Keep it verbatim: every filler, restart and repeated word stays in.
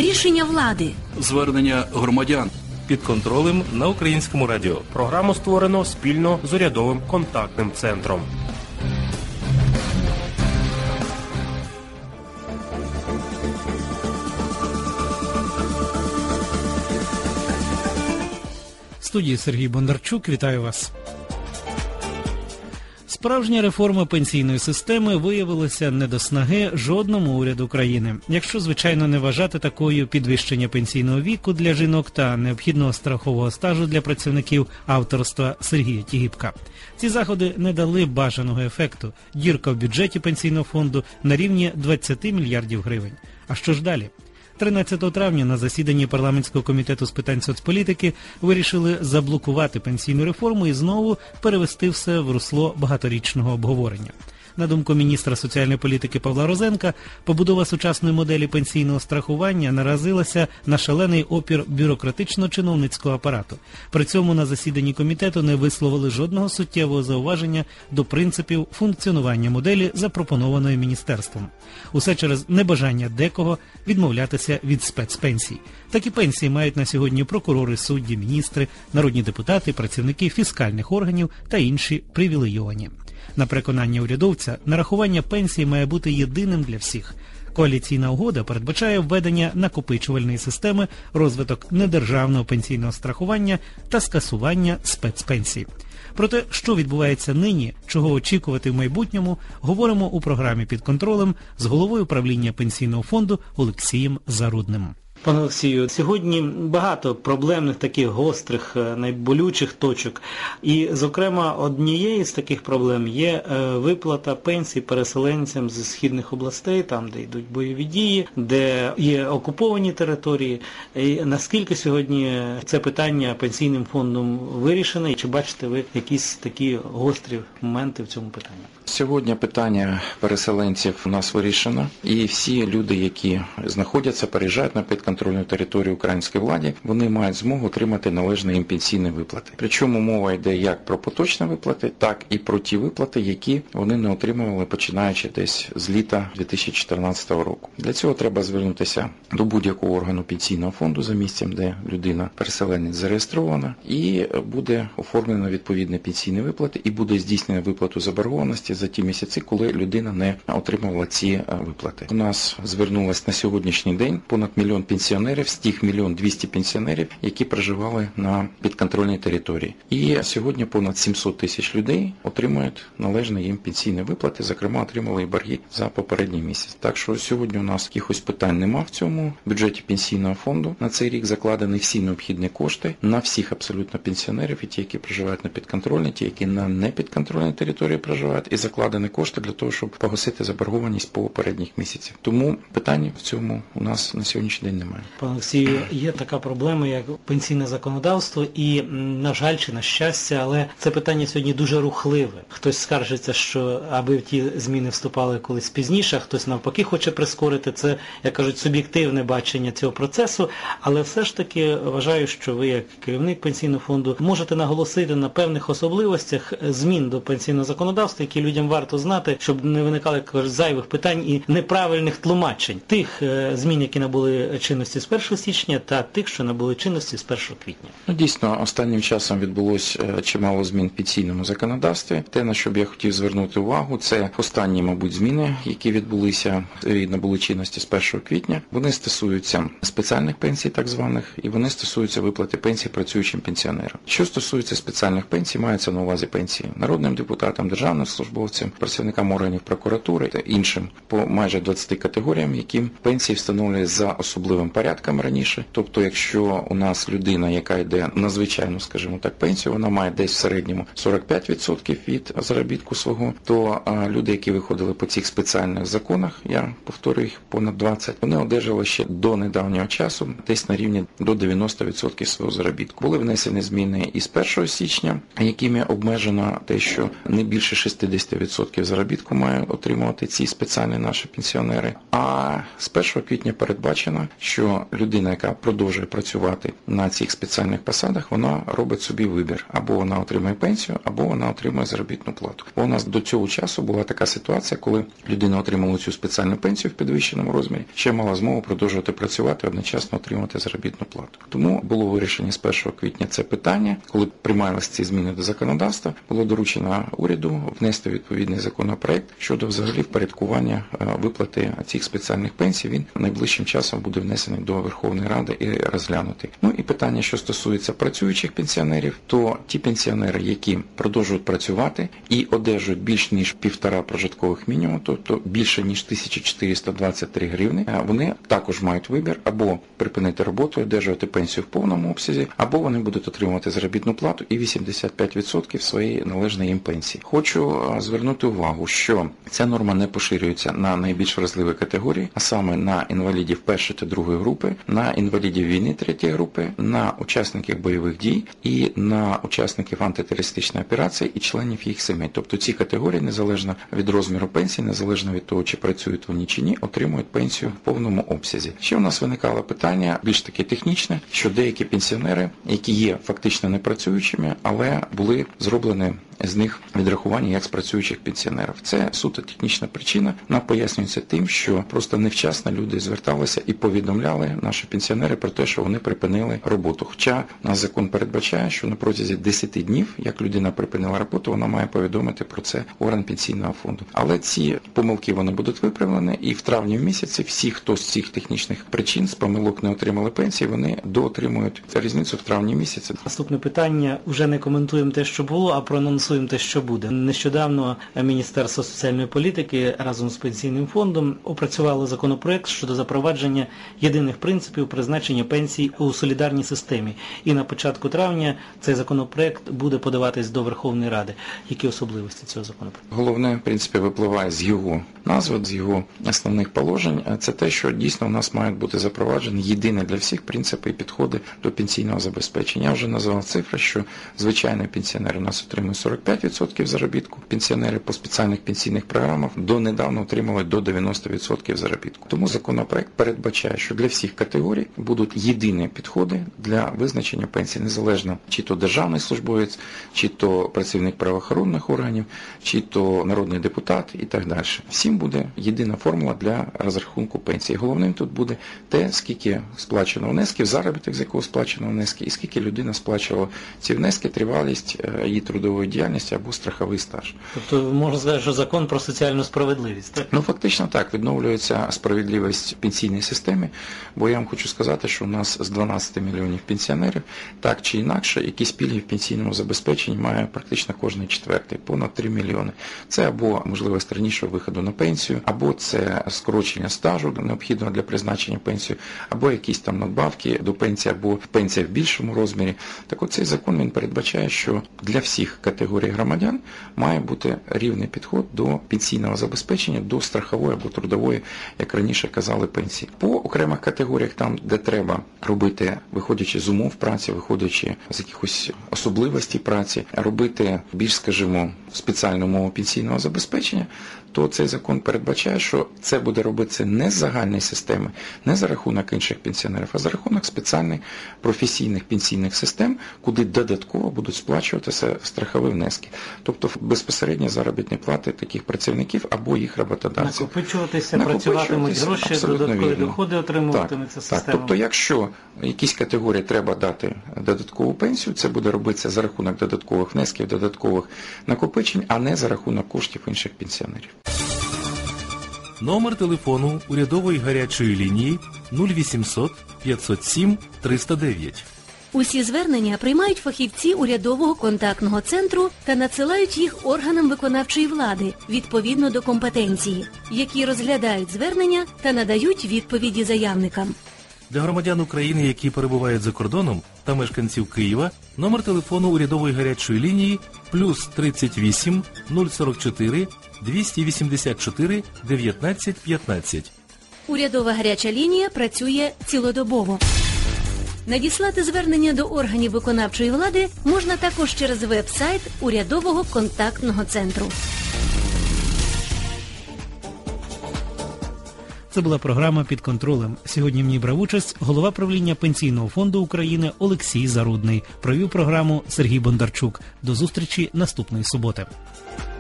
Рішення влади. Звернення громадян. Під контролем на Українському радіо. Програму створено спільно з урядовим контактним центром. В студії Сергій Бондарчук. Вітаю вас. Справжня реформа пенсійної системи виявилася не до снаги жодному уряду країни. Якщо, звичайно, не вважати такою підвищення пенсійного віку для жінок та необхідного страхового стажу для працівників авторства Сергія Тігіпка. Ці заходи не дали бажаного ефекту. Дірка в бюджеті пенсійного фонду на рівні двадцять мільярдів гривень. А що ж далі? тринадцятого травня на засіданні парламентського комітету з питань соцполітики вирішили заблокувати пенсійну реформу і знову перевести все в русло багаторічного обговорення. На думку міністра соціальної політики Павла Розенка, побудова сучасної моделі пенсійного страхування наразилася на шалений опір бюрократично-чиновницького апарату. При цьому на засіданні комітету не висловили жодного суттєвого зауваження до принципів функціонування моделі, запропонованої міністерством. Усе через небажання декого відмовлятися від спецпенсій. Такі пенсії мають на сьогодні прокурори, судді, міністри, народні депутати, працівники фіскальних органів та інші привілейовані. На переконання урядовця, нарахування пенсії має бути єдиним для всіх. Коаліційна угода передбачає введення накопичувальної системи, розвиток недержавного пенсійного страхування та скасування спецпенсій. Про те, що відбувається нині, чого очікувати в майбутньому, говоримо у програмі «Під контролем» з головою управління Пенсійного фонду Олексієм Зарудним. Пане Олексію, сьогодні багато проблемних таких гострих, найболючих точок. І, зокрема, однією з таких проблем є виплата пенсій переселенцям зі східних областей, там, де йдуть бойові дії, де є окуповані території. І наскільки сьогодні це питання пенсійним фондом вирішене? І чи бачите ви якісь такі гострі моменти в цьому питанні? Сьогодні питання переселенців у нас вирішено. І всі люди, які знаходяться, переїжджають на підконтрольну територію української влади, вони мають змогу отримати належні їм пенсійні виплати. Причому мова йде як про поточні виплати, так і про ті виплати, які вони не отримували, починаючи десь з літа дві тисячі чотирнадцятого року. Для цього треба звернутися до будь-якого органу пенсійного фонду за місцем, де людина, переселенець, зареєстрована, і буде оформлено відповідні пенсійні виплати, і буде здійснено виплату заборгованості за ті місяці, коли людина не отримувала ці виплати. У нас звернулось на сьогоднішній день понад мільйон пенсіонерів, з тих мільйон двісті пенсіонерів, які проживали на підконтрольній території. І сьогодні понад сімсот тисяч людей отримують належні їм пенсійні виплати, зокрема отримали і борги за попередній місяць. Так що сьогодні у нас якихось питань нема в цьому бюджеті пенсійного фонду. На цей рік закладені всі необхідні кошти на всіх абсолютно пенсіонерів, і ті, які проживають на підконтрольній, ті, які на непідконтрольній території проживають, і закладені кошти для того, щоб погасити заборгованість по попередніх місяців. Тому питань в цьому у нас на сьогоднішній день немає. Пане Олексію, є така проблема, як пенсійне законодавство, і, на жаль, чи на щастя, але це питання сьогодні дуже рухливе. Хтось скаржиться, що аби ті зміни вступали колись пізніше, а хтось навпаки хоче прискорити. Це, як кажуть, суб'єктивне бачення цього процесу, але все ж таки вважаю, що ви, як керівник пенсійного фонду, можете наголосити на певних особливостях змін до пенсійного законодавства, які людям варто знати, щоб не виникало, як кажуть, зайвих питань і неправильних тлумачень тих змін, які набули чинності з першого січня, та тих, що набули чинності з першого квітня. Ну, дійсно, останнім часом відбулось чимало змін в пенсійному законодавстві. Те, на що б я хотів звернути увагу, це останні, мабуть, зміни, які відбулися і набули чинності з першого квітня. Вони стосуються спеціальних пенсій, так званих, і вони стосуються виплати пенсій працюючим пенсіонерам. Що стосується спеціальних пенсій, мається на увазі пенсії народним депутатам, державним службовцям, працівникам органів прокуратури та іншим по майже двадцяти категоріям, яким пенсії встановлюють за особливим порядком раніше. Тобто, якщо у нас людина, яка йде на звичайну, скажімо так, пенсію, вона має десь в середньому сорок п'ять відсотків від заробітку свого, то а, люди, які виходили по цих спеціальних законах, я повторюю їх понад двадцять, вони одержали ще до недавнього часу десь на рівні до дев'яноста відсотків свого заробітку. Були внесені зміни і з першого січня, якими обмежено те, що не більше шістдесят відсотків заробітку мають отримувати ці спеціальні наші пенсіонери. А з першого квітня передбачено, що що людина, яка продовжує працювати на цих спеціальних посадах, вона робить собі вибір. Або вона отримує пенсію, або вона отримує заробітну плату. Бо у нас до цього часу була така ситуація, коли людина отримала цю спеціальну пенсію в підвищеному розмірі, ще мала змогу продовжувати працювати, одночасно отримувати заробітну плату. Тому було вирішення з першого квітня це питання, коли приймалися ці зміни до законодавства, було доручено уряду внести відповідний законопроект щодо взагалі впорядкування виплати цих спеціальних пенсій. Він найближчим часом буде внесений до Верховної Ради і розглянутий. Ну і питання, що стосується працюючих пенсіонерів, то ті пенсіонери, які продовжують працювати і одержують більш ніж півтора прожиткових мінімуму, тобто більше ніж тисяча чотириста двадцять три гривні, вони також мають вибір або припинити роботу, одержувати пенсію в повному обсязі, або вони будуть отримувати заробітну плату і вісімдесят п'ять відсотків своєї належної їм пенсії. Хочу звернути увагу, що ця норма не поширюється на найбільш вразливі категорії, а саме на інвалідів першої та другої групи, на інвалідів війни третьої групи, на учасників бойових дій і на учасників антитерористичної операції і членів їх сімей. Тобто ці категорії, незалежно від розміру пенсії, незалежно від того, чи працюють вони чи ні, отримують пенсію в повному обсязі. Ще у нас виникало питання, більш таки технічне, що деякі пенсіонери, які є фактично непрацюючими, але були зроблені з них відрахування як з працюючих пенсіонерів. Це суто технічна причина. Вона пояснюється тим, що просто невчасно люди зверталися і повідомляли наші пенсіонери про те, що вони припинили роботу. Хоча наш закон передбачає, що на протязі десяти днів, як людина припинила роботу, вона має повідомити про це орган пенсійного фонду. Але ці помилки вони будуть виправлені, і в травні місяці всі, хто з цих технічних причин з помилок не отримали пенсії, вони доотримують різницю в травні місяці. Наступне питання. Уже не коментуємо те, що було, а проанонсуємо те, що буде. Нещодавно Міністерство соціальної політики разом з Пенсійним фондом опрацювало законопроект щодо запровадження єдиних принципів призначення пенсій у солідарній системі. І на початку травня цей законопроект буде подаватись до Верховної Ради. Які особливості цього законопроекту? Головне, в принципі, випливає з його назви, з його основних положень. Це те, що дійсно у нас мають бути запроваджені єдині для всіх принципи і підходи до пенсійного забезпечення. Я вже назвав цифри, що звичайний пенсіонер у нас отримує сорок п'ять відсотків заробітку. Пенсіонери по спеціальних пенсійних програмах донедавна отримали до дев'яносто відсотків заробітку. Тому законопроект передбачає, що для всіх категорій будуть єдині підходи для визначення пенсії, незалежно чи то державний службовець, чи то працівник правоохоронних органів, чи то народний депутат і так далі. Всім буде єдина формула для розрахунку пенсії. Головним тут буде те, скільки сплачено внесків, заробіток, з якого сплачено внески, і скільки людина сплачувала ці внески, тривалість її трудової діяльності або страховий стаж. Тобто можна сказати, що закон про соціальну справедливість, так? Ну, фактично так, відновлюється справедливість в пенсійній системі, бо я вам хочу сказати, що у нас з дванадцяти мільйонів пенсіонерів, так чи інакше, якісь пільги в пенсійному забезпеченні має практично кожний четвертий, понад три мільйони. Це або можливість ранішого виходу на пенсію, або це скорочення стажу, необхідного для призначення пенсії, або якісь там надбавки до пенсії, або пенсія в більшому розмірі. Так от цей закон, він передбачає, що для всіх категорій громадян має бути рівний підход до пенсійного забезпечення, до страхової або трудової, як раніше казали, пенсії. По окремих категоріях, там, де треба робити, виходячи з умов праці, виходячи з якихось особливостей праці, робити більш, скажімо, спеціальну умову пенсійного забезпечення, то цей закон передбачає, що це буде робитися не з загальної системи, не за рахунок інших пенсіонерів, а за рахунок спеціальних професійних пенсійних систем, куди додатково будуть сплачуватися страхові внески. Тобто безпосередньо заробітні плати таких працівників або їх роботодавців. Накопичуватися, працюватимуть гроші, додаткові вірно. доходи отримуватиме ця система. Так, тобто якщо якісь категорії треба дати додаткову пенсію, це буде робитися за рахунок додаткових внесків, додаткових накопичень, а не за рахунок коштів інших пенсіонерів. Номер телефону урядової гарячої лінії нуль вісімсот п'ятсот сім триста дев'ять. Усі звернення приймають фахівці урядового контактного центру та надсилають їх органам виконавчої влади відповідно до компетенції, які розглядають звернення та надають відповіді заявникам. Для громадян України, які перебувають за кордоном, та мешканців Києва, номер телефону урядової гарячої лінії плюс тридцять вісім нуль сорок чотири двісті вісімдесят чотири дев'ятнадцять п'ятнадцять. Урядова гаряча лінія працює цілодобово. Надіслати звернення до органів виконавчої влади можна також через веб-сайт урядового контактного центру. Це була програма «Під контролем». Сьогодні в ній брав участь голова правління Пенсійного фонду України Олексій Зарудний. Провів програму Сергій Бондарчук. До зустрічі наступної суботи.